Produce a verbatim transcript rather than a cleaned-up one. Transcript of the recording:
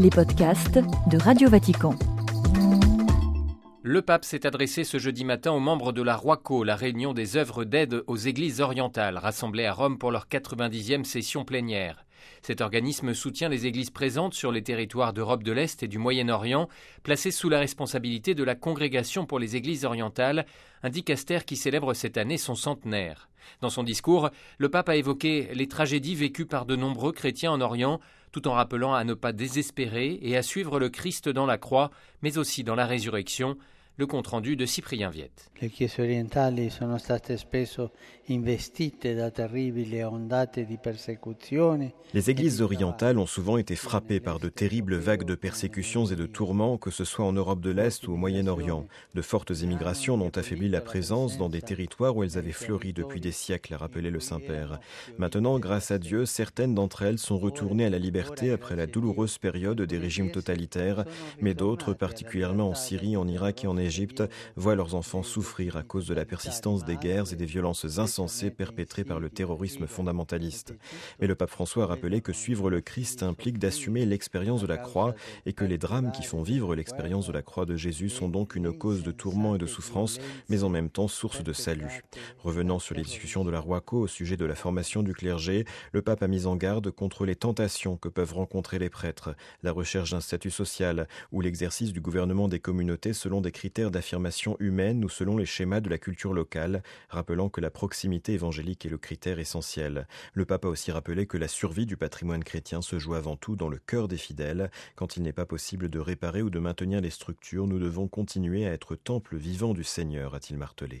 les podcasts de Radio Vatican. Le pape s'est adressé ce jeudi matin aux membres de la ROICO, la réunion des œuvres d'aide aux églises orientales, rassemblées à Rome pour leur quatre-vingt-dixième session plénière. Cet organisme soutient les églises présentes sur les territoires d'Europe de l'Est et du Moyen-Orient, placées sous la responsabilité de la Congrégation pour les églises orientales, un dicastère qui célèbre cette année son centenaire. Dans son discours, le pape a évoqué les tragédies vécues par de nombreux chrétiens en Orient, tout en rappelant à ne pas désespérer et à suivre le Christ dans la croix, mais aussi dans la résurrection. Le compte-rendu de Cyprien Viette. Le chiese orientali sono state spesso investite da terribili ondate di persecuzione. Les églises orientales ont souvent été frappées par de terribles vagues de persécutions et de tourments, que ce soit en Europe de l'Est ou au Moyen-Orient. De fortes émigrations ont affaibli la présence dans des territoires où elles avaient fleuri depuis des siècles, a rappelé le Saint-Père. Maintenant, grâce à Dieu, certaines d'entre elles sont retournées à la liberté après la douloureuse période des régimes totalitaires, mais d'autres, particulièrement en Syrie, en Irak et en Égypte, voient leurs enfants souffrir à cause de la persistance des guerres et des violences insensées perpétrées par le terrorisme fondamentaliste. Mais le pape François a rappelé que suivre le Christ implique d'assumer l'expérience de la croix et que les drames qui font vivre l'expérience de la croix de Jésus sont donc une cause de tourment et de souffrance, mais en même temps source de salut. Revenant sur les discussions de la ROICO au sujet de la formation du clergé, le pape a mis en garde contre les tentations que peuvent rencontrer les prêtres, la recherche d'un statut social ou l'exercice du gouvernement des communautés selon des critères d'affirmation humaine ou selon les schémas de la culture locale, rappelant que la proximité évangélique est le critère essentiel. Le pape a aussi rappelé que la survie du patrimoine chrétien se joue avant tout dans le cœur des fidèles. Quand il n'est pas possible de réparer ou de maintenir les structures, nous devons continuer à être temple vivant du Seigneur, a-t-il martelé.